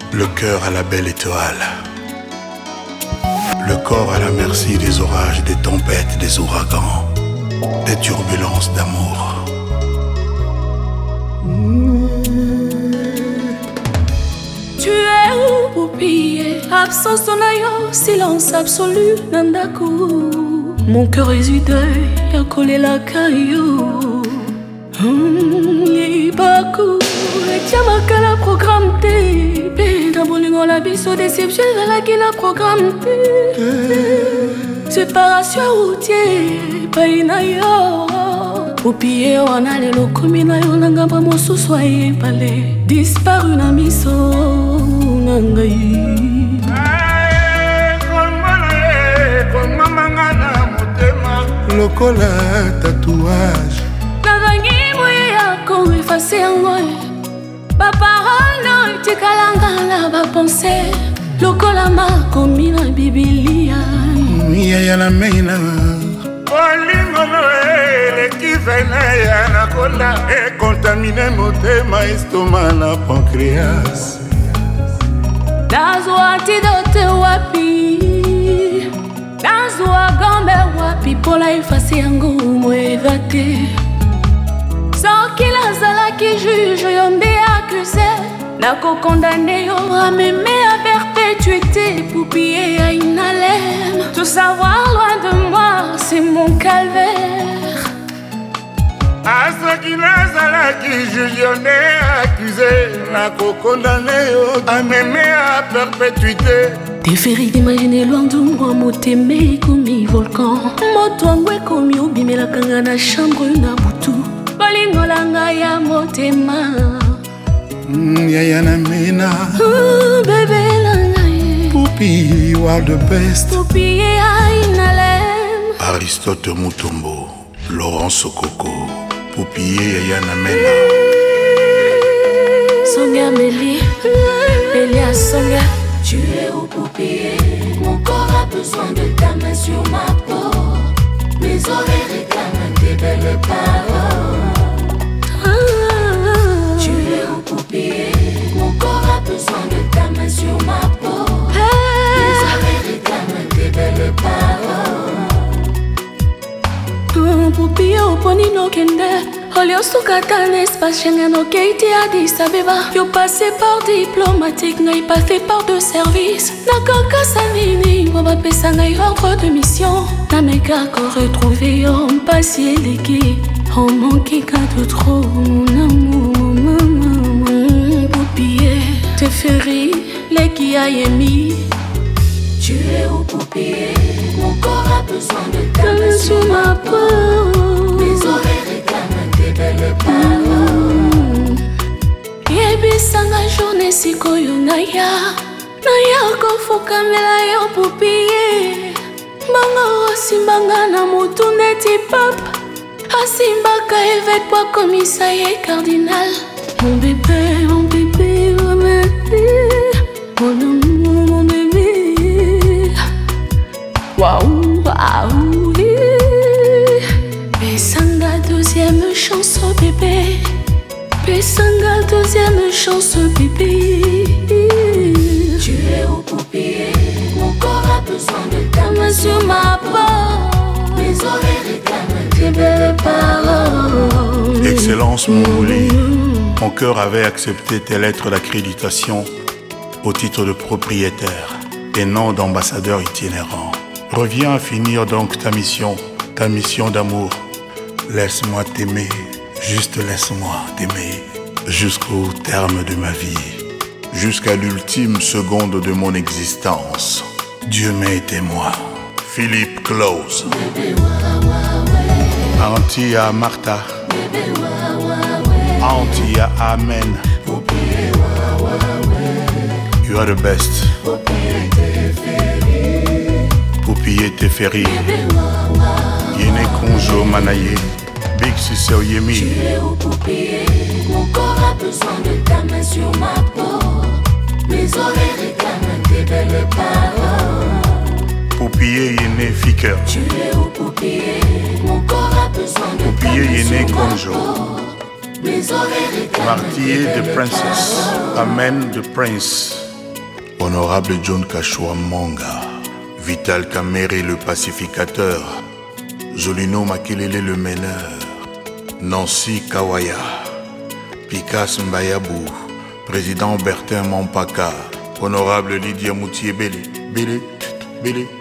Le cœur à la belle étoile. Le corps à la merci des orages, des tempêtes, des ouragans, des turbulences d'amour. Tu es où, poupille? Absence ton aïe, silence absolu, nandaku. Mon cœur est du deuil, a collé la caillou. Libaku, et tiens ma cala programme T. Dans bolingo la biso déception, la qui la programme T. Séparation routier, païna yo. Poupille, on a les locaux, na yo nanga ba mosu soye palais. Disparu na miso nangai. Lokola tatouage Navangi moya ko effacer yango. Ba parole tikalanga na ba pensée. Lokola makomi na Biblia. Yaya na meina Olingono eleki vene ya nakola ekontamine motema estoma na pancréas. Nazwa antidote wapi? Nazwa gambe wapi? Pola efface yango moeva te. Soki nazalaki juge yo nde accusé, nako condamné yo a m'aimer à perpétuité. Poupille à inhalem. Tout savoir loin de moi, c'est mon calvaire. Asoki nazalaki juge yo nde accusé, nako condamné yo a m'aimer à perpétuité. Préféré d'imaginer loin de moi, motémé comme volcan. Motoangwe comme obime la kanga na chambre na butu. Bolingo langa ya motema. Yaya na meina Bébé langa ye. Poupille, you are the best. Poupille ainalem. Aristote Mutombo, Laurent Sokoko, Poupille, Yaya na meina. Songa Mélie, Bélia Songa. Tu es où, poupille? Mon corps a besoin de ta main sur ma peau. Mes oreilles réclament tes belles paroles. Tu es où, poupille? Mon corps a besoin de ta main sur ma peau. Mes oreilles réclament tes belles paroles. Poupille au ponino kende. Olio sukata l'espace Schengen au Keiti Addis Abeba. Yo passé par diplomatique, n'aille pas fait part de service. Nakaka sanini, waba pesa n'aille ordre de mission. Na meka ko retrouvé, on passe leki. On manque qu'à de trop, mon amour. Poupille, te ferai, leki ayemi. Tu es où, poupille? Mon corps a besoin de ta main sur ma peau. Mes oreilles réclament tes belles paroles. Yebisanga journée sikoyo naya. Naya kofukamela yo poupille. Banga osimbanga na mutu neti papa. Asimbaka évêque kwa komisa ye cardinal. Mon bébé, mon bébé, mon bébé. Mon amour, mon bébé. Waouh, waouh. Pesanga deuxième chance bébé. Pesanga deuxième chance bébé. Tu es où, poupille? Mon corps a besoin de ta main sur ma peau. Mes oreilles réclament tes belles paroles. Excellence Moumouli, mon cœur avait accepté tes lettres d'accréditation au titre de propriétaire et non d'ambassadeur itinérant. Reviens à finir donc ta mission d'amour. Laisse-moi t'aimer, juste laisse-moi t'aimer jusqu'au terme de ma vie, jusqu'à l'ultime seconde de mon existence. Dieu m'est témoin. Philippe Close. Antia Martha. Antia Amen. You are the best. Poupille Teferi. Yene Konjo Manaye. Big Sissé Oyemi. Tu es où, poupille? Mon corps a besoin de ta main sur ma peau. Mes oreilles réclament tes belles paroles. Poupille Yene Fiker. Tu es où, poupille? Mon corps a besoin de ta Poupille main Yene sur ma Konjo. peau. Mes oreilles réclament Martyr tes the belles Princess. paroles. Amen the Prince. Honorable John Kashua Monga, Vital Kamere le pacificateur, Zolino Makelele le meneur, Nancy Kawaya, Pikas Mbayabou, Président Bertin Mompaka, Honorable Lydia Moutier Bélé,